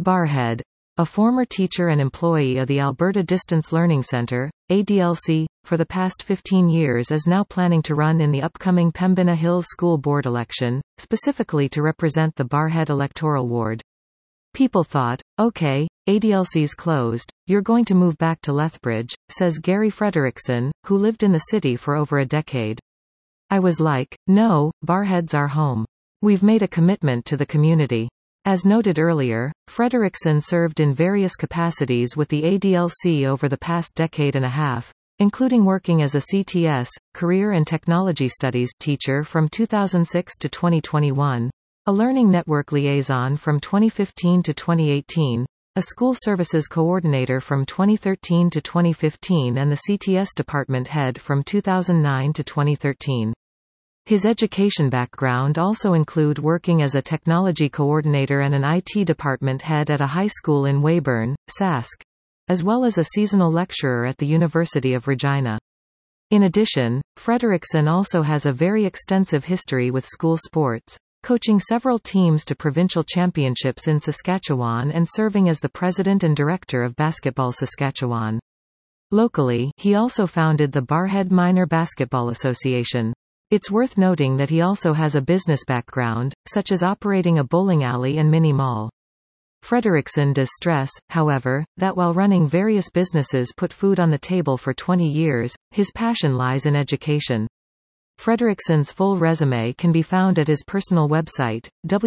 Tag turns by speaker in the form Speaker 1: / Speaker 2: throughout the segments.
Speaker 1: Barrhead. A former teacher and employee of the Alberta Distance Learning Centre, ADLC, for the past 15 years is now planning to run in the upcoming Pembina Hills School Board election, specifically to represent the Barrhead electoral ward. People thought, okay, ADLC's closed, you're going to move back to Lethbridge, says Gary Frederickson, who lived in the city for over a decade. I was like, no, Barrhead's our home. We've made a commitment to the community. As noted earlier, Frederickson served in various capacities with the ADLC over the past decade and a half, including working as a CTS, Career and Technology Studies teacher from 2006 to 2021, a Learning Network liaison from 2015 to 2018, a School Services Coordinator from 2013 to 2015 and the CTS Department Head from 2009 to 2013. His education background also include working as a technology coordinator and an IT department head at a high school in Weyburn, Sask, as well as a seasonal lecturer at the University of Regina. In addition, Frederickson also has a very extensive history with school sports, coaching several teams to provincial championships in Saskatchewan and serving as the president and director of Basketball Saskatchewan. Locally, he also founded the Barrhead Minor Basketball Association. It's worth noting that he also has a business background, such as operating a bowling alley and mini mall. Frederickson does stress, however, that while running various businesses put food on the table for 20 years, his passion lies in education. Frederickson's full resume can be found at his personal website,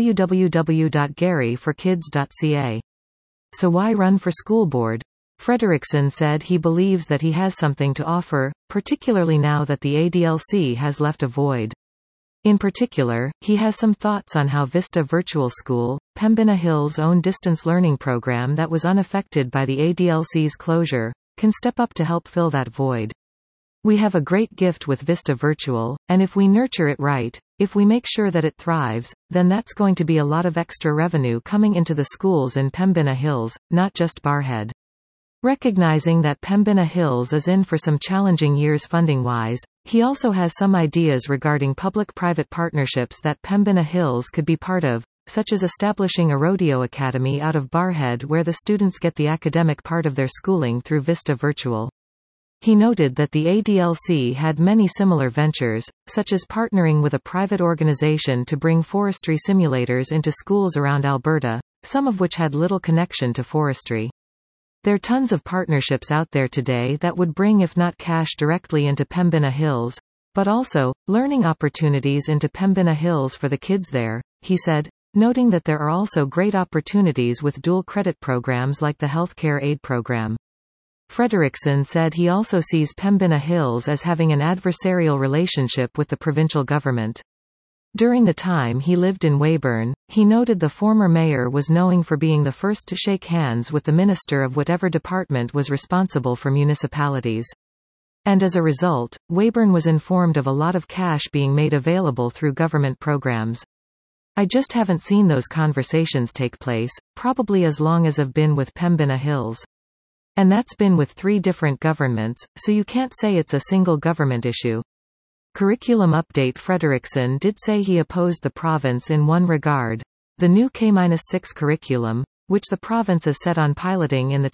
Speaker 1: www.garyforkids.ca. So why run for school board? Frederickson said he believes that he has something to offer, particularly now that the ADLC has left a void. In particular, he has some thoughts on how Vista Virtual School, Pembina Hills' own distance learning program that was unaffected by the ADLC's closure, can step up to help fill that void. We have a great gift with Vista Virtual, and if we nurture it right, if we make sure that it thrives, then that's going to be a lot of extra revenue coming into the schools in Pembina Hills, not just Barrhead. Recognizing that Pembina Hills is in for some challenging years funding-wise, he also has some ideas regarding public-private partnerships that Pembina Hills could be part of, such as establishing a rodeo academy out of Barrhead where the students get the academic part of their schooling through Vista Virtual. He noted that the ADLC had many similar ventures, such as partnering with a private organization to bring forestry simulators into schools around Alberta, some of which had little connection to forestry. There are tons of partnerships out there today that would bring if not cash directly into Pembina Hills, but also, learning opportunities into Pembina Hills for the kids there, he said, noting that there are also great opportunities with dual credit programs like the healthcare aid program. Frederickson said he also sees Pembina Hills as having an adversarial relationship with the provincial government. During the time he lived in Weyburn, he noted the former mayor was known for being the first to shake hands with the minister of whatever department was responsible for municipalities. And as a result, Weyburn was informed of a lot of cash being made available through government programs. I just haven't seen those conversations take place, probably as long as I've been with Pembina Hills. And that's been with 3 different governments, so you can't say it's a single government issue. Curriculum update. Frederickson did say he opposed the province in one regard. The new K-6 curriculum, which the province is set on piloting in the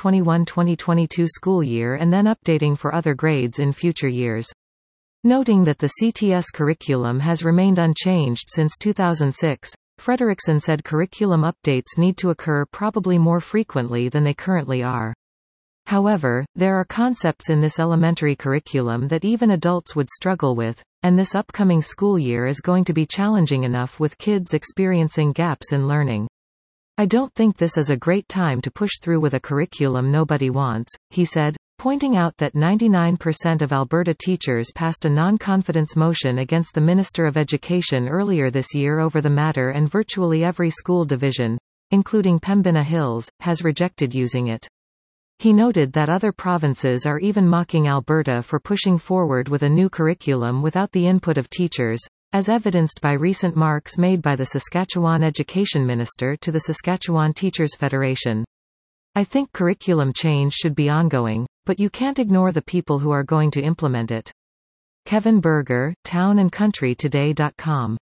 Speaker 1: 2021-2022 school year and then updating for other grades in future years. Noting that the CTS curriculum has remained unchanged since 2006, Frederickson said curriculum updates need to occur probably more frequently than they currently are. However, there are concepts in this elementary curriculum that even adults would struggle with, and this upcoming school year is going to be challenging enough with kids experiencing gaps in learning. I don't think this is a great time to push through with a curriculum nobody wants, he said, pointing out that 99% of Alberta teachers passed a non-confidence motion against the Minister of Education earlier this year over the matter, and virtually every school division, including Pembina Hills, has rejected using it. He noted that other provinces are even mocking Alberta for pushing forward with a new curriculum without the input of teachers, as evidenced by recent marks made by the Saskatchewan Education Minister to the Saskatchewan Teachers Federation. I think curriculum change should be ongoing, but you can't ignore the people who are going to implement it. Kevin Berger, townandcountrytoday.com